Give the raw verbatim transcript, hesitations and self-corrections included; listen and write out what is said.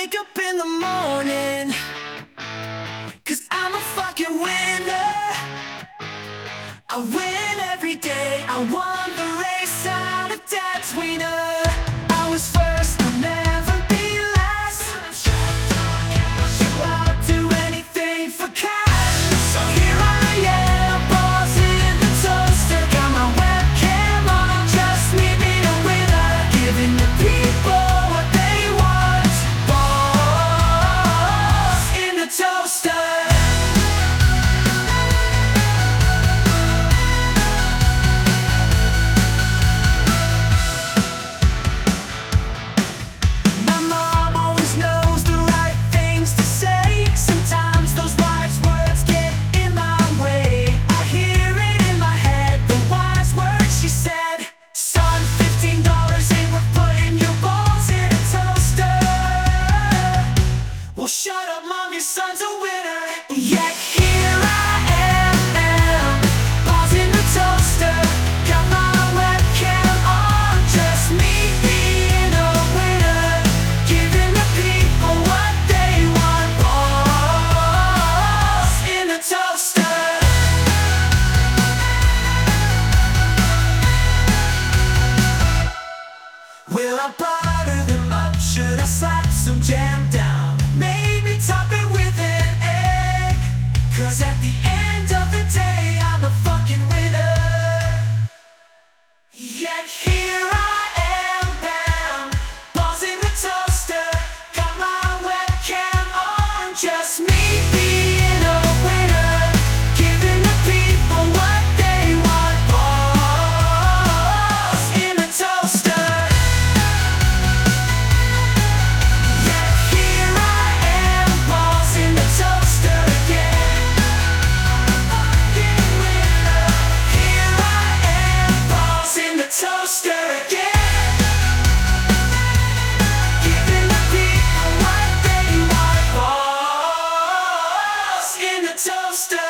wake up in the morning, cause I'm a fucking winner. I win every day, I won the race out of dad's wiener. I was first, I'll never be last. I'll do anything for cash. So here I am, balls in the toaster. Got my webcam on, just need me a winner. Giving the people what they want. Balls in the toaster. Well, shut up, mom, your son's a winner. Yet here I am, balls in the toaster. Got my webcam on, just me being a winner. Giving the people what they want. Balls in the toaster. Will I butter them up? Should I slap some jam down? Maybe top it with an egg. Cause at the end of the day, I'm a fucking winner. Yet here I am, bound, balls in the toaster. Got my webcam on, just me being a winner. Giving the people what they want. Balls in the toaster. Toaster again, giving the people what they want. Balls in the toaster.